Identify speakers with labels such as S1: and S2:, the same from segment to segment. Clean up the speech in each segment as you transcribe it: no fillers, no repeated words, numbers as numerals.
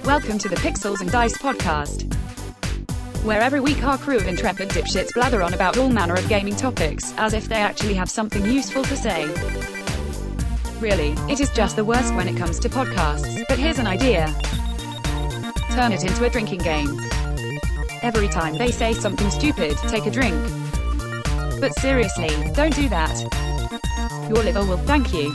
S1: Welcome to the Pixels and Dice podcast, where every week our crew of intrepid dipshits blather on about all manner of gaming topics, as if they actually have something useful to say. Really, it is just the worst when it comes to podcasts, but here's an idea. Turn it into a drinking game. Every time they say something stupid, take a drink. But seriously, don't do that. Your liver will thank you.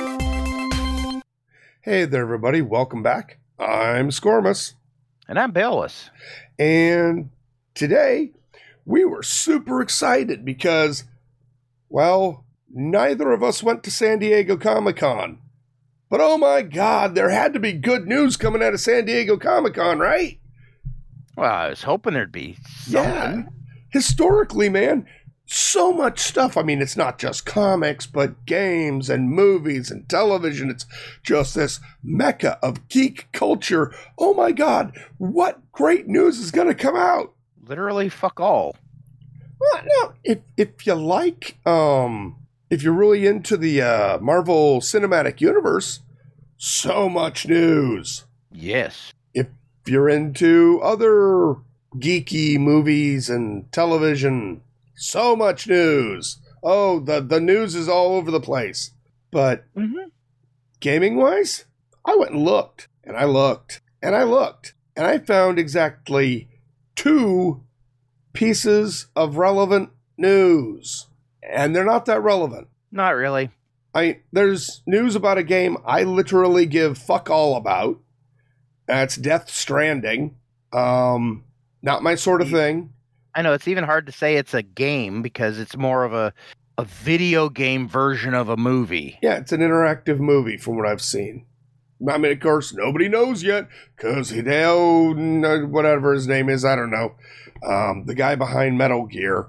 S2: Hey there, everybody. Welcome back. I'm Scormus.
S3: And I'm Bayless.
S2: And today, we were super excited because, well, neither of us went to San Diego Comic-Con. But oh my God, there had to be good news coming out of San Diego Comic-Con, right?
S3: Well, I was hoping there'd be something.
S2: Yeah. Historically, man, so much stuff. I mean, it's not just comics, but games and movies and television. It's just this mecca of geek culture. Oh my God, what great news is going to come out?
S3: Literally fuck all.
S2: Well, no, if you like, if you're really into the Marvel Cinematic Universe, so much news.
S3: Yes.
S2: If you're into other geeky movies and television, so much news. Oh, the news is all over the place. But gaming-wise, I went and looked, and I looked, and I looked, and I found exactly 2 pieces of relevant news. And they're not that relevant.
S3: Not really.
S2: There's news about a game I literally give fuck all about. That's Death Stranding. Not my sort of thing.
S3: I know, it's even hard to say it's a game because it's more of a video game version of a movie.
S2: Yeah, it's an interactive movie from what I've seen. I mean, of course, nobody knows yet because Hideo, whatever his name is, I don't know, the guy behind Metal Gear,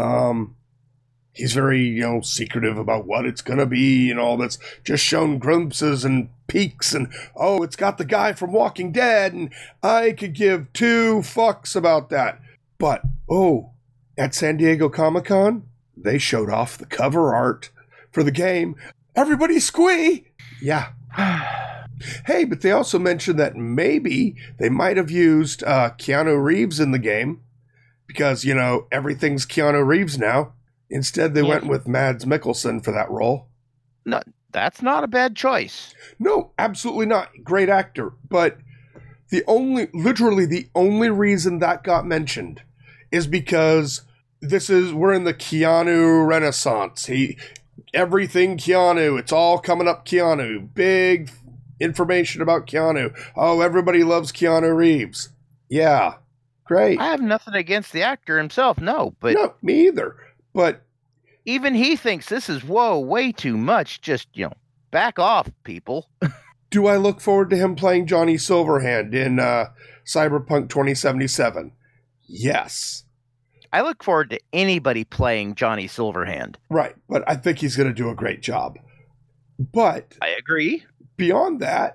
S2: he's very, secretive about what it's going to be and all that's just shown glimpses and peeks and, oh, it's got the guy from Walking Dead and I could give 2 fucks about that. But, at San Diego Comic-Con, they showed off the cover art for the game. Everybody squee! Yeah. Hey, but they also mentioned that maybe they might have used Keanu Reeves in the game because, everything's Keanu Reeves now. Instead, they went with Mads Mikkelsen for that role.
S3: No, that's not a bad choice.
S2: No, absolutely not. Great actor. But literally the only reason that got mentioned is because we're in the Keanu Renaissance. Everything Keanu, it's all coming up Keanu. Big information about Keanu. Oh, everybody loves Keanu Reeves. Yeah, great.
S3: I have nothing against the actor himself, no, but...
S2: No, me either. But...
S3: even he thinks this is, way too much. Just, back off, people.
S2: Do I look forward to him playing Johnny Silverhand in Cyberpunk 2077? Yes.
S3: I look forward to anybody playing Johnny Silverhand.
S2: Right, but I think he's going to do a great job. But...
S3: I agree.
S2: Beyond that,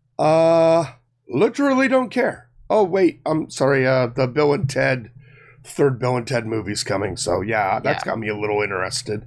S2: literally don't care. Oh, wait, I'm sorry, the Bill and Ted, third Bill and Ted movie's coming, so that's got me a little interested.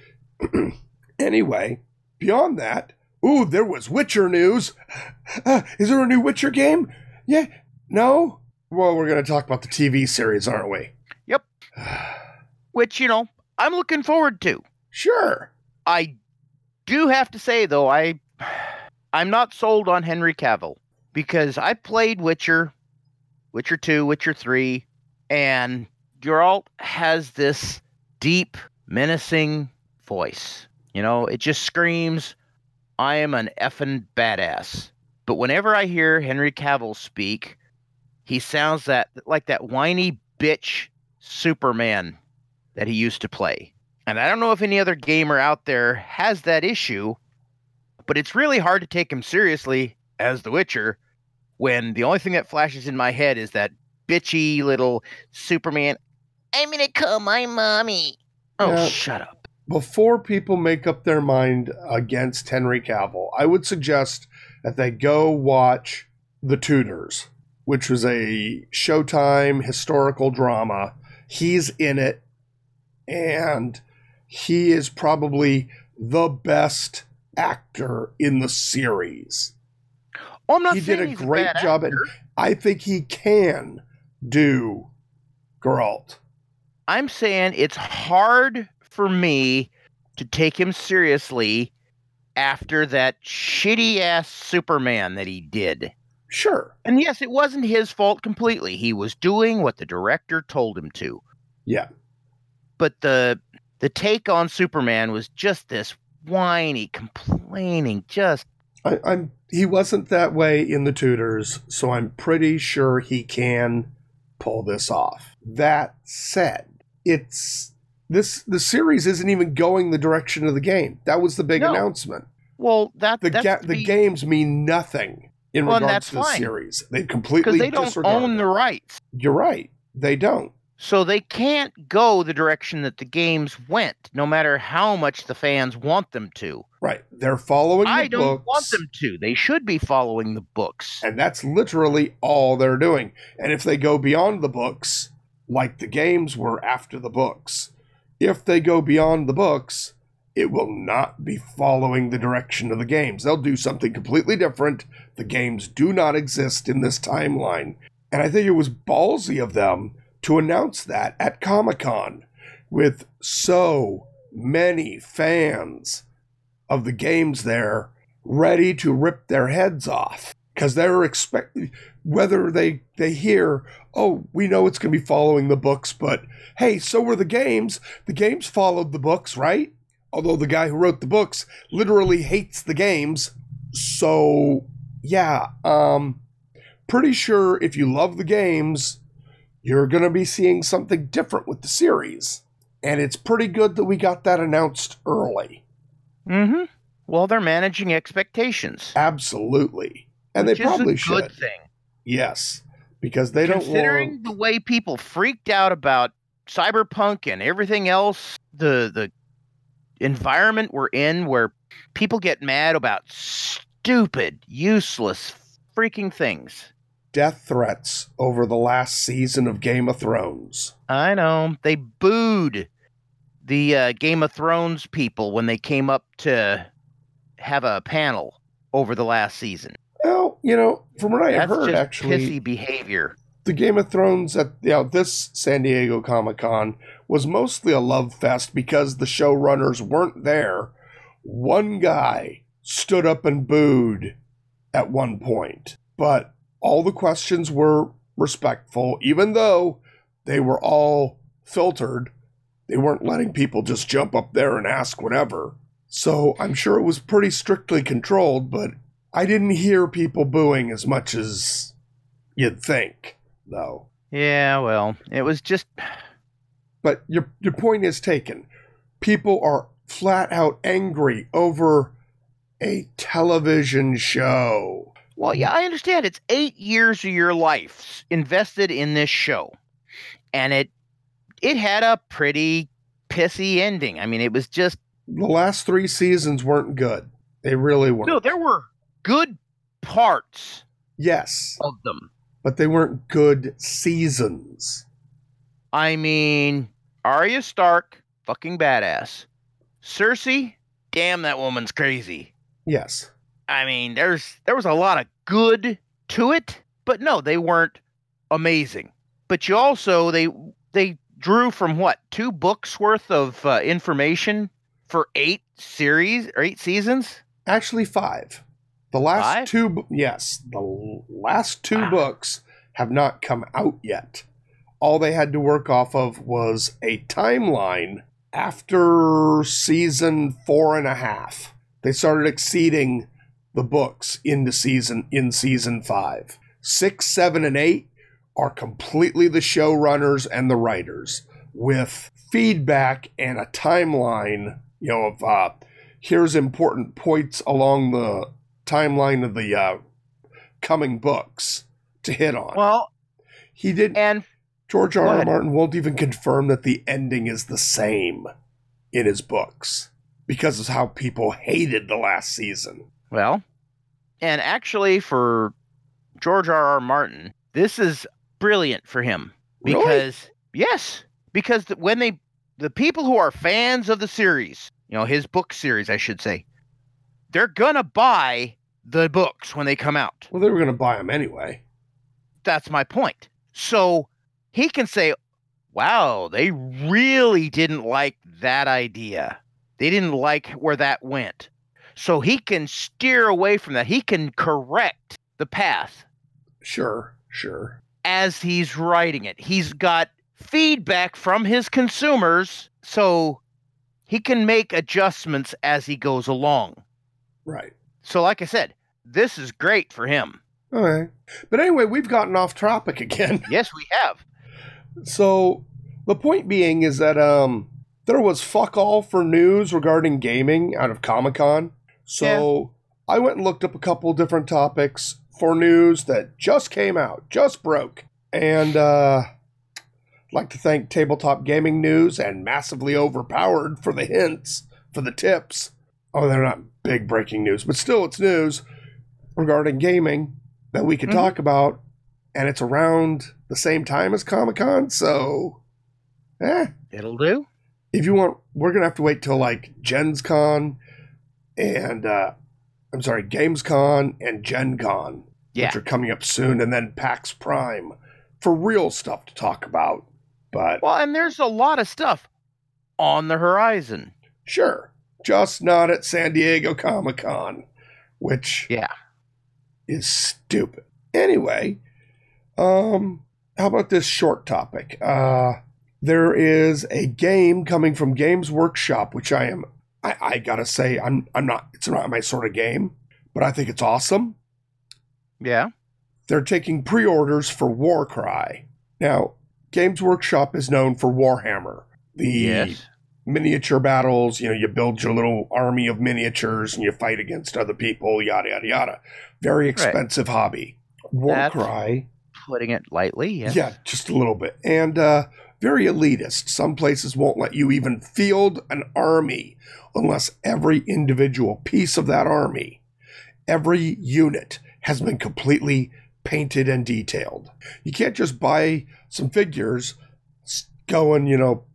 S2: Anyway, beyond that, there was Witcher news. Is there a new Witcher game? Yeah, no? Well, we're going to talk about the TV series, aren't we?
S3: Yep. Which, I'm looking forward to.
S2: Sure.
S3: I do have to say, though, I'm not sold on Henry Cavill because I played Witcher 2, Witcher 3, and Geralt has this deep, menacing voice. It just screams, I am an effing badass. But whenever I hear Henry Cavill speak, he sounds like that whiny bitch Superman that he used to play. And I don't know if any other gamer out there has that issue, but it's really hard to take him seriously as The Witcher when the only thing that flashes in my head is that bitchy little Superman, I'm gonna call my mommy. Oh, shut up.
S2: Before people make up their mind against Henry Cavill, I would suggest that they go watch The Tudors, which was a Showtime historical drama. He's in it, and he is probably the best actor in the series.
S3: Oh, I'm not
S2: He
S3: saying
S2: did a
S3: he's
S2: great
S3: bad
S2: job, and
S3: actor.
S2: I think he can do Geralt.
S3: I'm saying it's hard for me to take him seriously after that shitty ass Superman that he did.
S2: Sure.
S3: And yes, it wasn't his fault completely. He was doing what the director told him to.
S2: Yeah.
S3: But the take on Superman was just this whiny, complaining, just
S2: He wasn't that way in the Tudors, so I'm pretty sure he can pull this off. That said, the series isn't even going the direction of the game. That was the big
S3: No.
S2: announcement.
S3: well
S2: The games mean nothing in
S3: Well, and
S2: regards
S3: that's
S2: to the
S3: fine.
S2: series. They
S3: because
S2: completely
S3: they don't
S2: disregard
S3: own
S2: it.
S3: the rights.
S2: You're right. They don't.
S3: So they can't go the direction that the games went, no matter how much the fans want them to.
S2: Right. They're following
S3: I
S2: the
S3: don't
S2: books.
S3: want them to. They should be following the books.
S2: And that's literally all they're doing. And if they go beyond the books, like the games were after the books, if they go beyond the books, it will not be following the direction of the games. They'll do something completely different. The games do not exist in this timeline. And I think it was ballsy of them to announce that at Comic-Con with so many fans of the games there ready to rip their heads off because they're expecting, whether they hear, oh, we know it's going to be following the books, but hey, so were the games. The games followed the books, right? Although the guy who wrote the books literally hates the games. So, yeah, pretty sure if you love the games, you're going to be seeing something different with the series. And it's pretty good that we got that announced early.
S3: Mm-hmm. Well, they're managing expectations.
S2: Absolutely. And
S3: which
S2: they probably
S3: is a good
S2: should.
S3: thing.
S2: Yes. Because they don't
S3: Considering
S2: want...
S3: the way people freaked out about Cyberpunk and everything else, the environment we're in where people get mad about stupid, useless freaking things.
S2: death threats over the last season of Game of Thrones.
S3: I know. They booed the Game of Thrones people when they came up to have a panel over the last season.
S2: Well, from what I
S3: That's
S2: heard,
S3: just
S2: actually,
S3: pissy behavior.
S2: the Game of Thrones at this San Diego Comic-Con was mostly a love fest because the showrunners weren't there. One guy stood up and booed at one point, but all the questions were respectful, even though they were all filtered. They weren't letting people just jump up there and ask whatever. So I'm sure it was pretty strictly controlled, but I didn't hear people booing as much as you'd think, though.
S3: Yeah, well, it was just...
S2: But your point is taken. People are flat out angry over a television show.
S3: Well, yeah, I understand. It's 8 years of your life invested in this show. And it had a pretty pissy ending. I mean, it was just...
S2: The last 3 seasons weren't good. They really weren't.
S3: No, there were good parts
S2: Yes,
S3: of them.
S2: but they weren't good seasons.
S3: I mean, Arya Stark, fucking badass. Cersei, damn, that woman's crazy.
S2: Yes.
S3: I mean, there was a lot of good to it, but no, they weren't amazing. But you also, they drew from what, 2 books worth of information for 8 seasons?
S2: Actually, 5. The last
S3: 5?
S2: 2, yes, the last 2 books have not come out yet. All they had to work off of was a timeline after season 4.5. They started exceeding the books in season 5. 6, 7, and 8 are completely the showrunners and the writers with feedback and a timeline, of here's important points along the timeline of the coming books to hit on.
S3: Well,
S2: he did.
S3: and
S2: George
S3: Go
S2: R. R.
S3: ahead.
S2: Martin won't even confirm that the ending is the same in his books because of how people hated the last season.
S3: well, and actually for George R. R. Martin, this is brilliant for him
S2: Really?
S3: because when the people who are fans of the series, his book series, I should say, they're gonna buy the books when they come out.
S2: Well, they were going to buy them anyway.
S3: That's my point. So he can say, wow, they really didn't like that idea. They didn't like where that went. So he can steer away from that. He can correct the path.
S2: Sure.
S3: As he's writing it. He's got feedback from his consumers, so he can make adjustments as he goes along.
S2: Right.
S3: So like I said, this is great for him.
S2: Okay. But anyway, we've gotten off topic again.
S3: Yes, we have.
S2: So the point being is that there was fuck all for news regarding gaming out of Comic-Con. So I went and looked up a couple different topics for news that just came out, just broke. And I'd like to thank Tabletop Gaming News and Massively Overpowered for the hints, for the tips. Oh, they're not big breaking news, but still it's news regarding gaming that we could talk about. And it's around the same time as Comic-Con, so
S3: It'll do.
S2: if you want, we're going to have to wait till like Gens Con and, GamesCon and Gen Con, which are coming up soon, and then PAX Prime for real stuff to talk about. But
S3: Well, and there's a lot of stuff on the horizon.
S2: sure, just not at San Diego Comic-Con, which is stupid. Anyway, how about this short topic? There is a game coming from Games Workshop, which I gotta say, it's not my sort of game, but I think it's awesome.
S3: Yeah.
S2: They're taking pre-orders for Warcry. Now, Games Workshop is known for Warhammer, the miniature battles. You know, you build your little army of miniatures and you fight against other people, yada, yada, yada. Very expensive hobby. Warcry.
S3: Putting it lightly, yes.
S2: Yeah, just a little bit. And very elitist. Some places won't let you even field an army unless every individual piece of that army, every unit, has been completely painted and detailed. You can't just buy some figures, go and,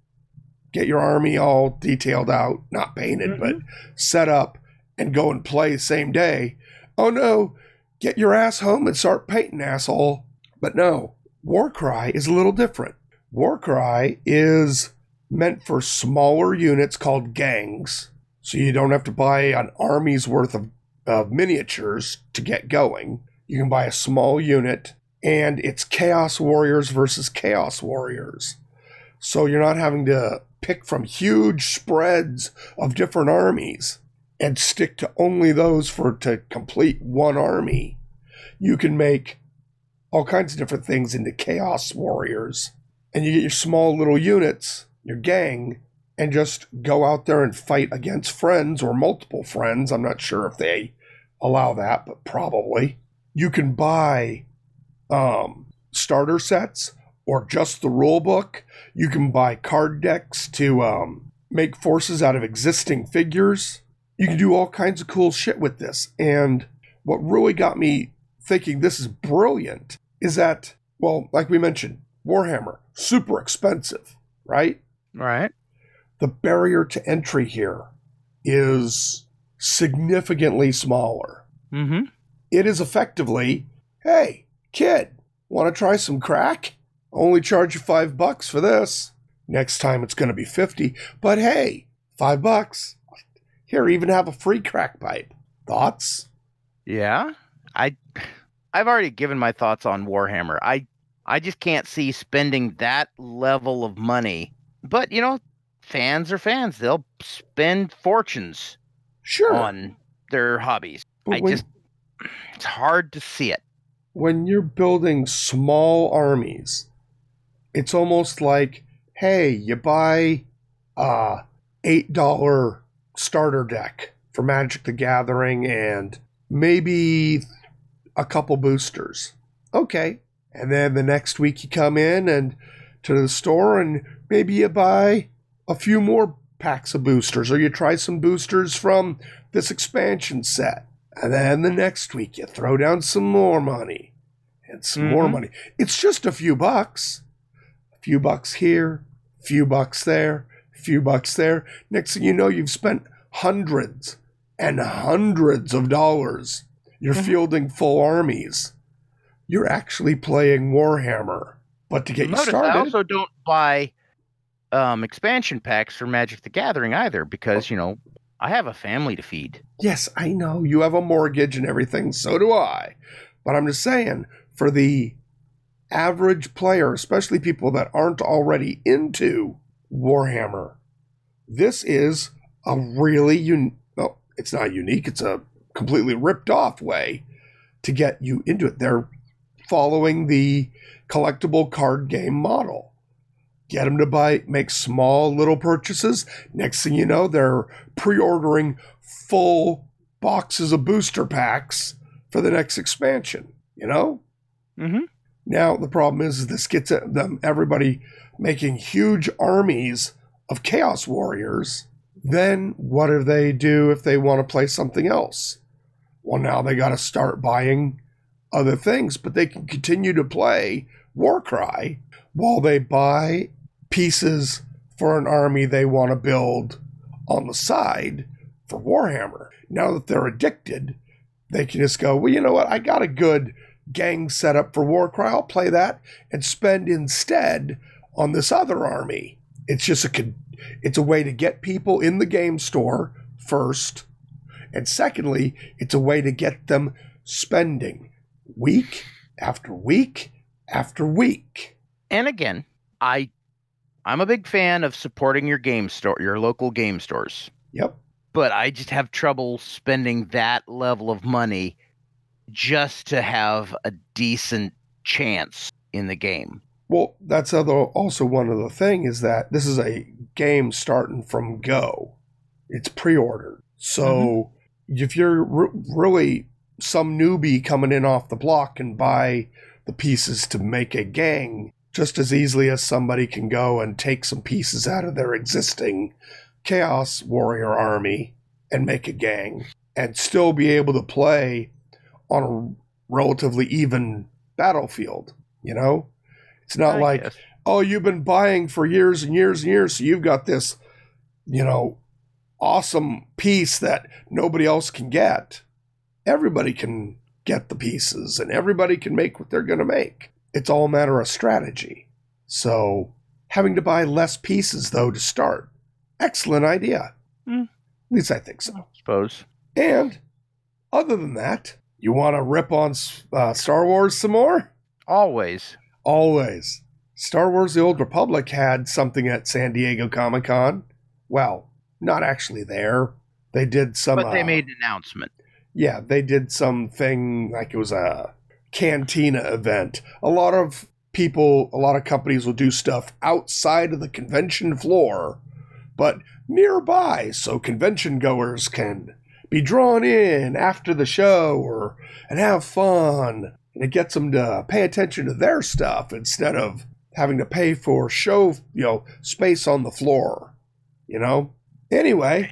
S2: get your army all detailed out, not painted, but set up and go and play same day. Oh no, get your ass home and start painting, asshole. But no, Warcry is a little different. Warcry is meant for smaller units called gangs, so you don't have to buy an army's worth of miniatures to get going. You can buy a small unit, and it's Chaos Warriors versus Chaos Warriors. So you're not having to pick from huge spreads of different armies and stick to only those to complete one army. You can make all kinds of different things into Chaos Warriors. And you get your small little units, your gang, and just go out there and fight against friends or multiple friends. I'm not sure if they allow that, but probably. You can buy starter sets or just the rule book. You can buy card decks to make forces out of existing figures. You can do all kinds of cool shit with this. And what really got me thinking this is brilliant is that, well, like we mentioned, Warhammer, super expensive, right?
S3: Right.
S2: The barrier to entry here is significantly smaller.
S3: Mm-hmm.
S2: It is effectively, hey, kid, want to try some crack? Only charge you $5 for this. Next time it's going to be $50. But hey, $5. Here, even have a free crack pipe. Thoughts?
S3: Yeah. I've already given my thoughts on Warhammer. I just can't see spending that level of money. But, fans are fans. They'll spend fortunes on their hobbies.
S2: But
S3: it's hard to see it.
S2: When you're building small armies, it's almost like, hey, you buy a $8 starter deck for Magic the Gathering and maybe a couple boosters. Okay. And then the next week you come in and to the store and maybe you buy a few more packs of boosters, or you try some boosters from this expansion set. And then the next week you throw down some more money and some more money. It's just a few bucks. A few bucks here, a few bucks there, a few bucks there. Next thing you know, you've spent hundreds and hundreds of dollars. You're fielding full armies. You're actually playing Warhammer. But to get you started...
S3: I also don't buy expansion packs for Magic the Gathering either because, I have a family to feed.
S2: Yes, I know. You have a mortgage and everything. So do I. But I'm just saying, for the average player, especially people that aren't already into Warhammer, this is a really well, it's not unique. It's a completely ripped off way to get you into it. They're following the collectible card game model. Get them to make small little purchases. Next thing you know, they're pre-ordering full boxes of booster packs for the next expansion,
S3: Mm-hmm.
S2: Now, the problem is this gets at them, everybody making huge armies of Chaos Warriors. Then what do they do if they want to play something else? Well, now they got to start buying other things, but they can continue to play Warcry while they buy pieces for an army they want to build on the side for Warhammer. Now that they're addicted, they can just go, well, you know what? I got a good gang set up for Warcry. I'll play that and spend instead on this other army. It's just it's a way to get people in the game store first. And secondly, it's a way to get them spending week after week after week.
S3: And again, I'm a big fan of supporting your local game stores.
S2: Yep.
S3: But I just have trouble spending that level of money just to have a decent chance in the game.
S2: Well, that's also one of the things is that this is a game starting from go. It's pre-ordered. So if you're really some newbie coming in off the block and buy the pieces to make a gang, just as easily as somebody can go and take some pieces out of their existing Chaos Warrior army and make a gang and still be able to play on a relatively even battlefield, It's not oh, you've been buying for years and years and years, so you've got this, awesome piece that nobody else can get. Everybody can get the pieces, and everybody can make what they're going to make. It's all a matter of strategy. So, having to buy less pieces, though, to start. Excellent idea. At least I think so.
S3: I suppose.
S2: And, other than that, you want to rip on Star Wars some more?
S3: Always.
S2: Always. Star Wars The Old Republic had something at San Diego Comic-Con. Well, not actually there. They did some...
S3: But they made an announcement.
S2: Yeah, they did something like it was a cantina event. A lot of companies will do stuff outside of the convention floor, but nearby, so convention goers can be drawn in after the show and have fun. And it gets them to pay attention to their stuff instead of having to pay for show, space on the floor, Anyway,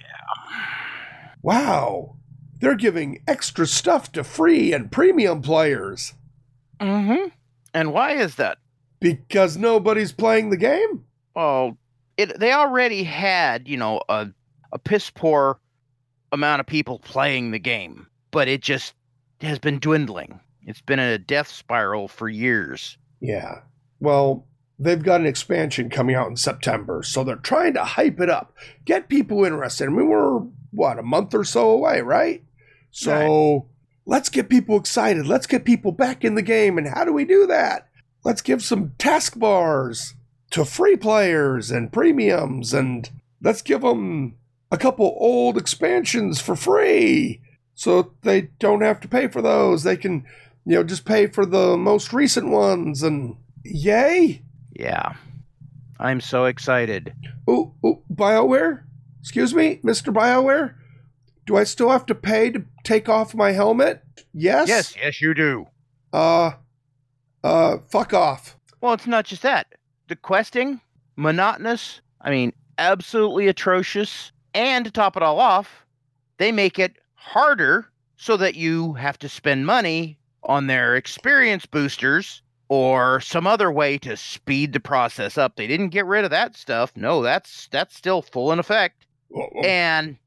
S2: wow. They're giving extra stuff to free and premium players.
S3: Mm-hmm. And why is that?
S2: Because nobody's playing the game?
S3: Well, they already had, a piss-poor amount of people playing the game. But it just has been dwindling. It's been in a death spiral for years.
S2: Yeah. Well, they've got an expansion coming out in September, so they're trying to hype it up. Get people interested. I mean, we're, a month or so away, right? So let's get people excited. Let's get people back in the game. And how do we do that? Let's give some taskbars to free players and premiums, and let's give them a couple old expansions for free so they don't have to pay for those. They can, just pay for the most recent ones, and yay.
S3: Yeah. I'm so excited.
S2: Ooh, BioWare? Excuse me, Mr. BioWare? Do I still have to pay to take off my helmet? Yes?
S3: Yes, you do.
S2: Fuck off.
S3: Well, it's not just that. The questing, monotonous, absolutely atrocious. And to top it all off, they make it harder so that you have to spend money on their experience boosters or some other way to speed the process up. They didn't get rid of that stuff. No, that's still full in effect.
S2: Whoa.
S3: And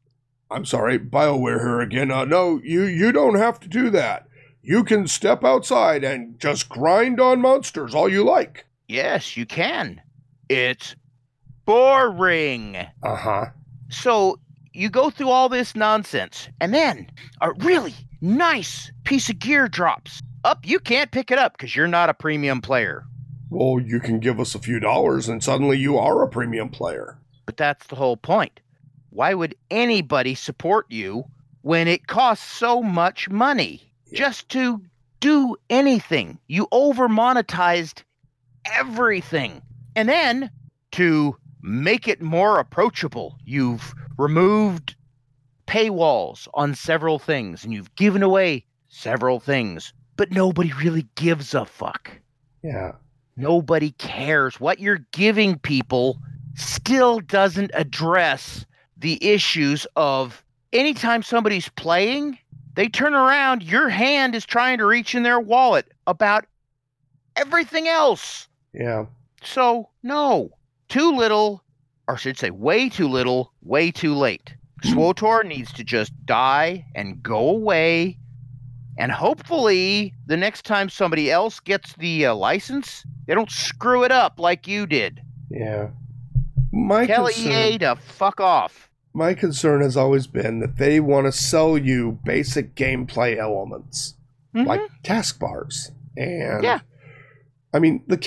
S2: I'm sorry, BioWare here again. No, you don't have to do that. You can step outside and just grind on monsters all you like.
S3: Yes, you can. It's boring.
S2: Uh-huh.
S3: So you go through all this nonsense, and then a really nice piece of gear drops. You can't pick it up because you're not a premium player.
S2: Well, you can give us a few dollars and suddenly you are a premium player.
S3: But that's the whole point. Why would anybody support you when it costs so much money just to do anything? You over-monetized everything. And then to make it more approachable, you've removed paywalls on several things and you've given away several things, but nobody really gives a fuck.
S2: Yeah.
S3: Nobody cares. What you're giving people still doesn't address the issues of anytime somebody's playing, they turn around, your hand is trying to reach in their wallet about everything else.
S2: Yeah.
S3: So, no. Too little, or I should say way too little, way too late. SWTOR needs to just die and go away. And hopefully, the next time somebody else gets the license, they don't screw it up like you did.
S2: Yeah.
S3: Tell EA to fuck off.
S2: My concern has always been that they want to sell you basic gameplay elements, like taskbars. And
S3: yeah.
S2: I mean, the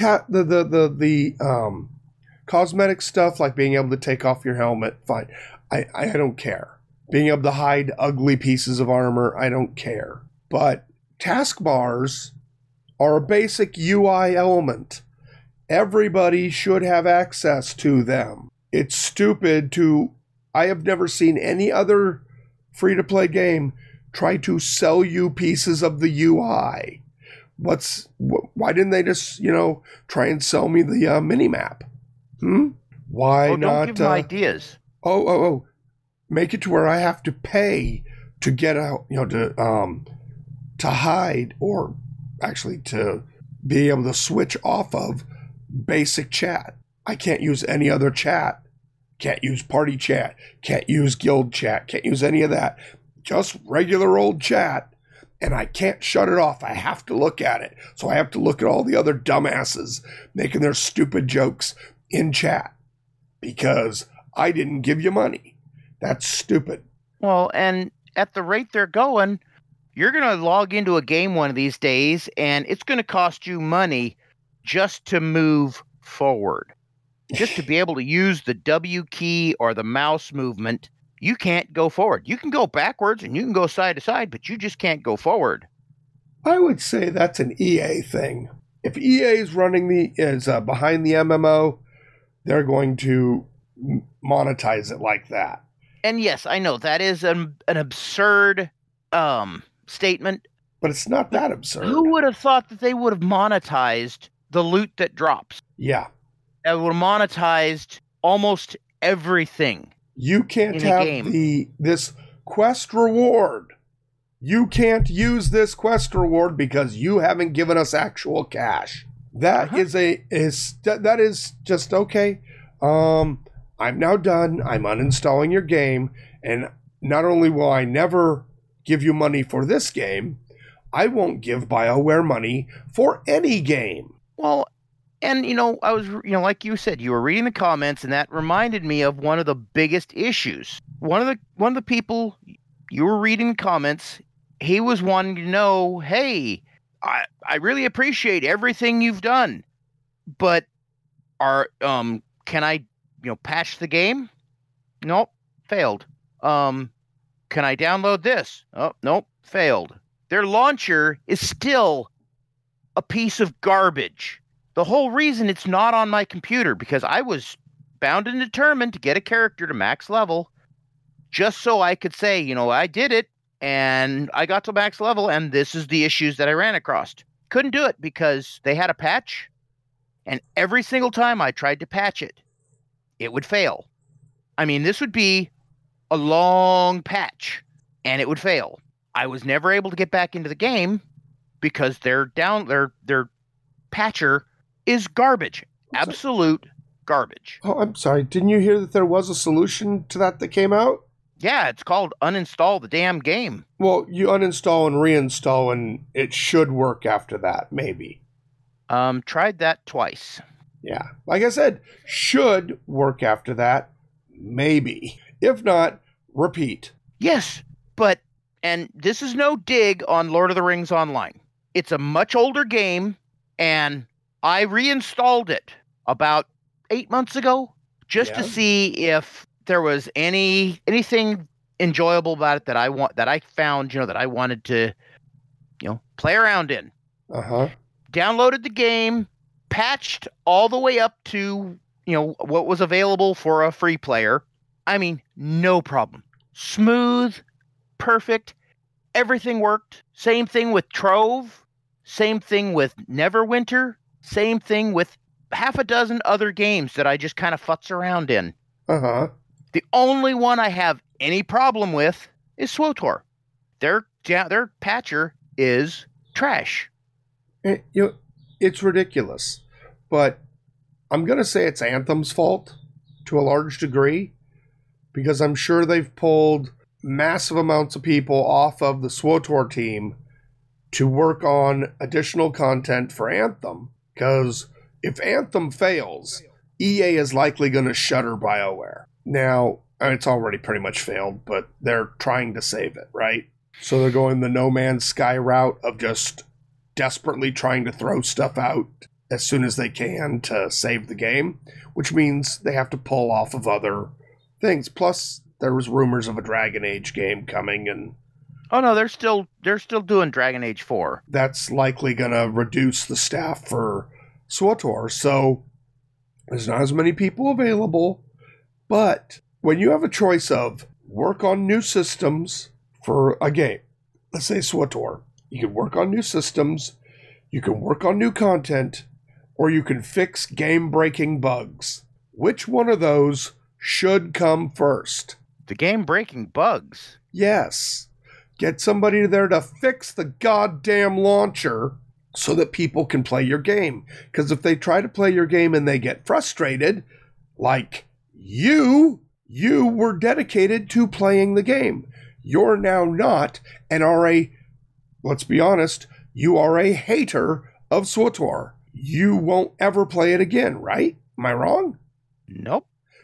S2: cosmetic stuff, like being able to take off your helmet, fine. I don't care. Being able to hide ugly pieces of armor, I don't care. But taskbars are a basic UI element. Everybody should have access to them. It's stupid to... I have never seen any other free-to-play game try to sell you pieces of the UI. Why didn't they just, try and sell me the minimap? Why not?
S3: Don't give them ideas.
S2: Make it to where I have to pay to get out, to hide, or actually to be able to switch off of basic chat. I can't use any other chat. Can't use party chat. Can't use guild chat. Can't use any of that. Just regular old chat. And I can't shut it off. I have to look at it. So I have to look at all the other dumbasses making their stupid jokes in chat because I didn't give you money. That's stupid.
S3: Well, and at the rate they're going, you're going to log into a game one of these days, and it's going to cost you money just to move forward. Just to be able to use the W key or the mouse movement, you can't go forward. You can go backwards and you can go side to side, but you just can't go forward.
S2: I would say that's an EA thing. If EA is behind the MMO, they're going to monetize it like that.
S3: And yes, I know that is an absurd statement.
S2: But it's not that absurd.
S3: Who would have thought that they would have monetized the loot that drops?
S2: Yeah.
S3: That would have monetized almost everything.
S2: You can't have this quest reward. You can't use this quest reward because you haven't given us actual cash. That is just okay. I'm now done. I'm uninstalling your game, and not only will I never give you money for this game, I won't give BioWare money for any game.
S3: Well, and I was, like you said, you were reading the comments, and that reminded me of one of the biggest issues. One of the people you were reading comments, he was wanting to know, hey, I really appreciate everything you've done, but can I patch the game? Nope, failed. Can I download this? Oh, nope, failed. Their launcher is still a piece of garbage. The whole reason it's not on my computer, because I was bound and determined to get a character to max level just so I could say, I did it and I got to max level and this is the issues that I ran across. Couldn't do it because they had a patch, and every single time I tried to patch it, it would fail. I mean, this would be a long patch and it would fail. I was never able to get back into the game because their patcher is garbage. Absolute garbage.
S2: Oh, I'm sorry. Didn't you hear that there was a solution to that came out?
S3: Yeah, it's called uninstall the damn game.
S2: Well, you uninstall and reinstall, and it should work after that, maybe.
S3: Tried that twice.
S2: Yeah. Like I said, should work after that, maybe. If not, repeat.
S3: Yes, but, and this is no dig on Lord of the Rings Online. It's a much older game, and I reinstalled it about 8 months ago just to see if there was anything enjoyable about it that I found, that I wanted to, play around in.
S2: Uh-huh.
S3: Downloaded the game, patched all the way up to, what was available for a free player. I mean, no problem. Smooth, perfect. Everything worked. Same thing with Trove. Same thing with Neverwinter. Same thing with half a dozen other games that I just kind of futz around in.
S2: Uh-huh.
S3: The only one I have any problem with is SWTOR. Their patcher is trash.
S2: It's ridiculous. But I'm going to say it's Anthem's fault to a large degree, because I'm sure they've pulled massive amounts of people off of the SWTOR team to work on additional content for Anthem, because if Anthem fails, EA is likely going to shutter BioWare. Now, it's already pretty much failed, but they're trying to save it, right? So they're going the No Man's Sky route of just desperately trying to throw stuff out as soon as they can to save the game, which means they have to pull off of other things. Plus, there was rumors of a Dragon Age game coming, and
S3: oh no, they're still doing Dragon Age 4.
S2: That's likely going to reduce the staff for SWTOR, so there's not as many people available. But when you have a choice of work on new systems for a game, let's say SWTOR, you can work on new systems, you can work on new content, or you can fix game-breaking bugs. Which one of those should come first?
S3: The game-breaking bugs?
S2: Yes. Get somebody there to fix the goddamn launcher so that people can play your game. Because if they try to play your game and they get frustrated, like you were dedicated to playing the game. You're now not, and let's be honest, you are a hater of SWTOR. You won't ever play it again, right? Am I wrong?
S3: Nope.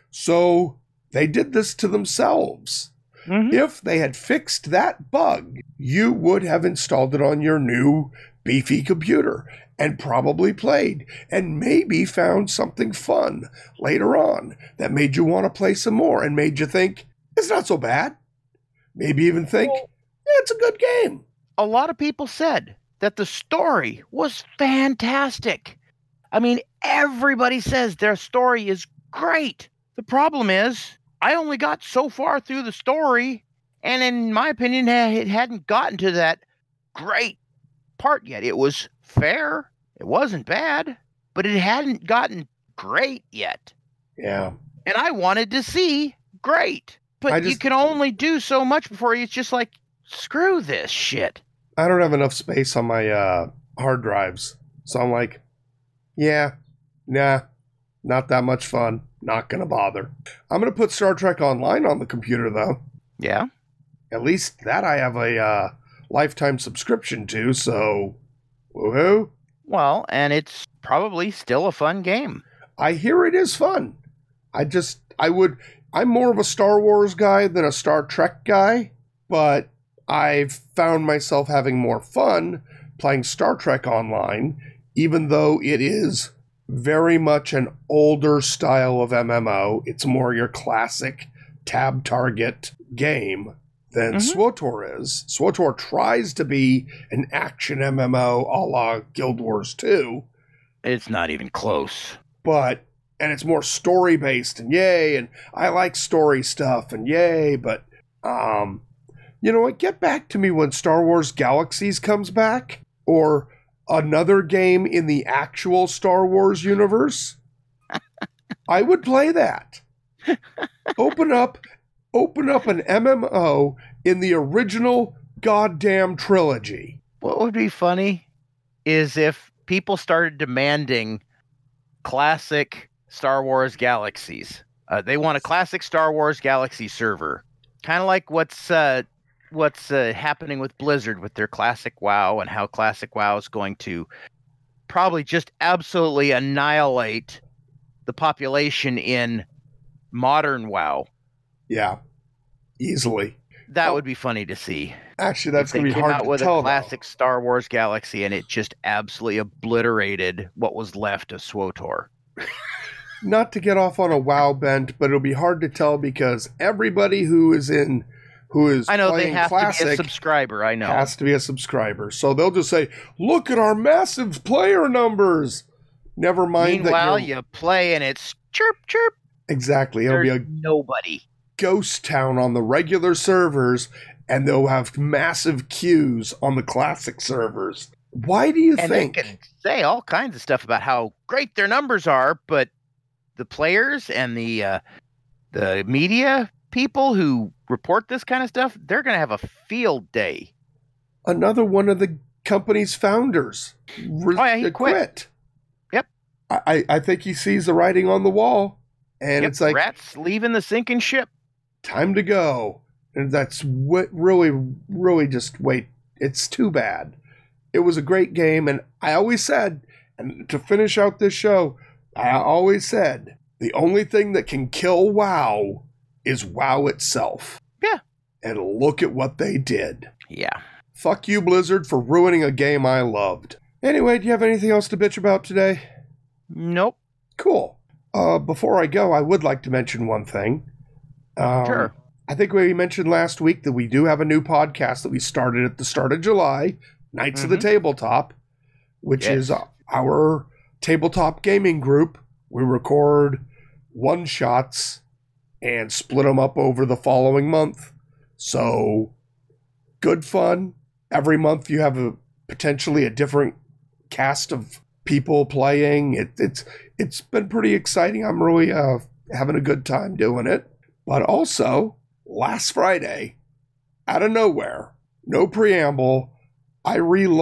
S2: So they did this to themselves. Mm-hmm. If they had fixed that bug, you would have installed it on your new beefy computer and probably played and maybe found something fun later on that made you want to play some more and made you think, it's not so bad. Maybe even think, it's a good game.
S3: A lot of people said that the story was fantastic. I mean, everybody says their story is great. The problem is, I only got so far through the story, and in my opinion, it hadn't gotten to that great part yet. It was fair. It wasn't bad, but it hadn't gotten great yet.
S2: Yeah.
S3: And I wanted to see great, but you can only do so much before it's just like, screw this shit.
S2: I don't have enough space on my hard drives, so I'm like, not that much fun. Not going to bother. I'm going to put Star Trek Online on the computer, though.
S3: Yeah?
S2: At least that I have a lifetime subscription to, so woohoo.
S3: Well, and it's probably still a fun game.
S2: I hear it is fun. I'm more of a Star Wars guy than a Star Trek guy, but I've found myself having more fun playing Star Trek Online, even though it is very much an older style of MMO. It's more your classic tab target game than SWTOR is. SWTOR tries to be an action MMO a la Guild Wars 2.
S3: It's not even close.
S2: And it's more story-based, and yay, and I like story stuff, and yay, but, you know what, get back to me when Star Wars Galaxies comes back, or another game in the actual Star Wars universe. I would play that. Open up an MMO in the original goddamn trilogy.
S3: What would be funny is if people started demanding classic Star Wars Galaxies. They want a classic Star Wars Galaxy server. Kind of like what's happening with Blizzard with their Classic WoW, and how Classic WoW is going to probably just absolutely annihilate the population in modern WoW.
S2: Yeah, easily.
S3: That would be funny to see.
S2: Actually, that's
S3: If
S2: going
S3: they
S2: to be
S3: came
S2: hard
S3: out
S2: to
S3: with
S2: tell.
S3: a classic Star Wars galaxy and it just absolutely obliterated what was left of SWTOR.
S2: Not to get off on a WoW bent, but it'll be hard to tell because everybody who is
S3: I know they
S2: playing
S3: have
S2: Classic
S3: to be a subscriber. I know.
S2: has to be a subscriber. So they'll just say, "Look at our massive player numbers." Never mind.
S3: Meanwhile, you play and it's chirp chirp.
S2: Exactly. It'll
S3: There's
S2: be a
S3: nobody.
S2: ghost town on the regular servers, and they'll have massive queues on the Classic servers. Why do you
S3: And
S2: think?
S3: they can say all kinds of stuff about how great their numbers are, but the players and the media people who report this kind of stuff, they're going to have a field day.
S2: Another one of the company's founders
S3: he quit. Yep.
S2: I think he sees the writing on the wall, and
S3: Yep,
S2: it's like,
S3: rats leaving the sinking ship.
S2: time to go. And that's what really just wait. It's too bad. It was a great game, and I always said, and to finish out this show, I always said, the only thing that can kill WoW is WoW itself.
S3: Yeah.
S2: And look at what they did.
S3: Yeah.
S2: Fuck you, Blizzard, for ruining a game I loved. Anyway, do you have anything else to bitch about today?
S3: Nope.
S2: Cool. Before I go, I would like to mention one thing.
S3: Sure.
S2: I think we mentioned last week that we do have a new podcast that we started at the start of July, Knights of the Tabletop, which is our tabletop gaming group. We record one-shots and split them up over the following month. So, good fun. Every month you have potentially a different cast of people playing. It's been pretty exciting. I'm really having a good time doing it. But also, last Friday, out of nowhere, no preamble, I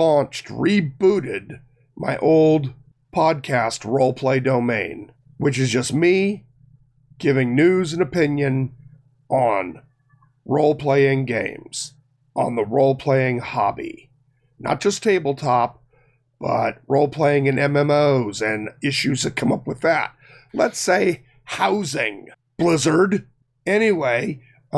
S2: rebooted my old podcast Roleplay Domain, which is just me giving news and opinion on role-playing games, on the role-playing hobby. Not just tabletop, but role-playing in MMOs and issues that come up with that. Let's say housing, Blizzard. Anyway,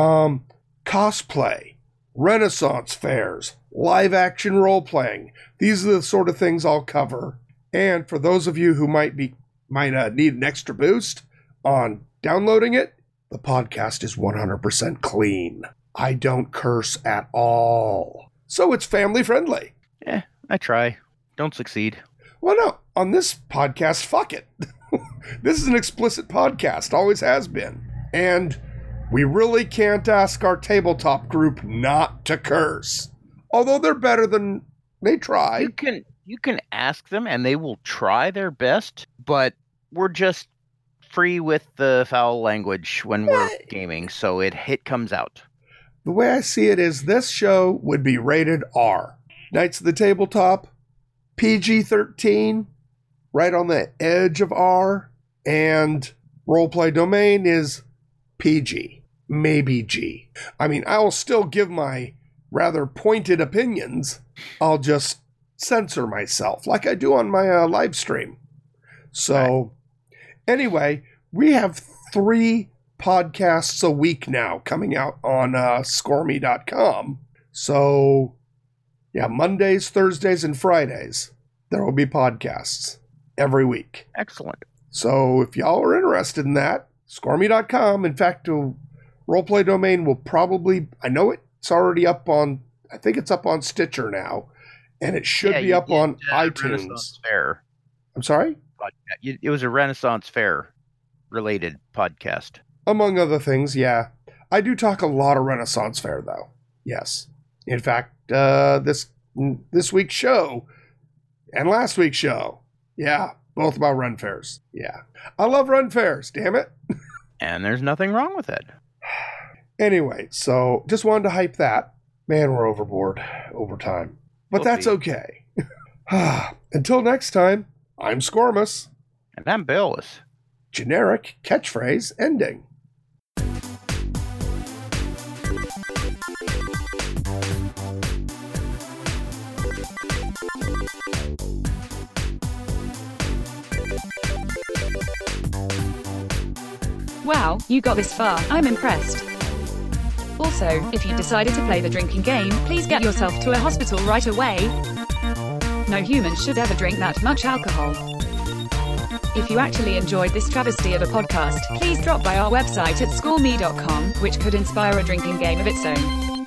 S2: cosplay, Renaissance fairs, live-action role-playing. These are the sort of things I'll cover. And for those of you who might need an extra boost on downloading it, the podcast is 100% clean. I don't curse at all. So it's family friendly.
S3: Yeah, I try. Don't succeed.
S2: Well, no, on this podcast, fuck it. This is an explicit podcast, always has been. And we really can't ask our tabletop group not to curse. Although they're better than they try.
S3: You can ask them and they will try their best, but we're just free with the foul language when we're gaming, so it comes out.
S2: The way I see it is this show would be rated R. Knights of the Tabletop, PG-13, right on the edge of R, and Roleplay Domain is PG, maybe G. I mean, I will still give my rather pointed opinions. I'll just censor myself like I do on my live stream. So, anyway, we have 3 podcasts a week now coming out on scoremy.com. So, yeah, Mondays, Thursdays, and Fridays, there will be podcasts every week.
S3: Excellent.
S2: So, if y'all are interested in that, scoremy.com. In fact, Roleplay Domain will probably, I know it's already up on, I think it's up on Stitcher now, and it should be up on iTunes.
S3: Renaissance Fair.
S2: I'm sorry?
S3: It was a Renaissance Fair related podcast.
S2: Among other things, yeah. I do talk a lot of Renaissance Fair, though. Yes. In fact, this week's show and last week's show, yeah, both about Ren Fairs. Yeah. I love Ren Fairs, damn it.
S3: And there's nothing wrong with it.
S2: Anyway, so just wanted to hype that. Man, we're overboard over time. But that's okay. Until next time, I'm Scormus.
S3: And I'm Billis.
S2: Generic catchphrase ending.
S1: Wow, you got this far. I'm impressed. Also, if you decided to play the drinking game, please get yourself to a hospital right away. No human should ever drink that much alcohol. If you actually enjoyed this travesty of a podcast, please drop by our website at scoreme.com, which could inspire a drinking game of its own.